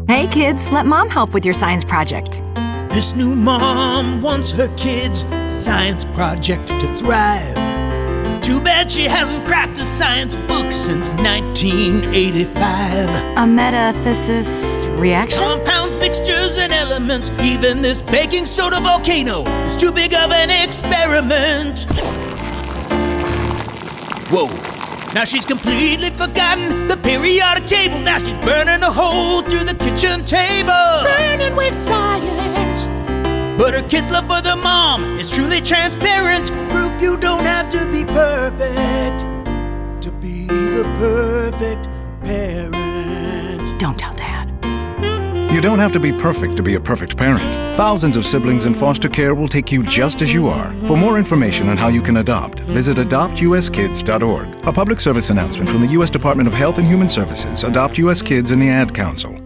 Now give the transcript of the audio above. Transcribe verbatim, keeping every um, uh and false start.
Hey kids, let mom help with your science project. This new mom wants her kids' science project to thrive. Too bad she hasn't cracked a science book since nineteen eighty-five. A metathesis reaction? Compounds, mixtures, and elements. Even this baking soda volcano is too big of an experiment. Whoa. Now she's completely forgotten the periodic table. Now she's burning a hole through the kitchen table. Burning with science. But her kids' love for their mom is truly transparent. Proof you don't have to be perfect to be the perfect parent. Don't tell Dad. You don't have to be perfect to be a perfect parent. Thousands of siblings in foster care will take you just as you are. For more information on how you can adopt, visit adopt u s kids dot org. A public service announcement from the U S Department of Health and Human Services, Adopt U S Kids, and the Ad Council.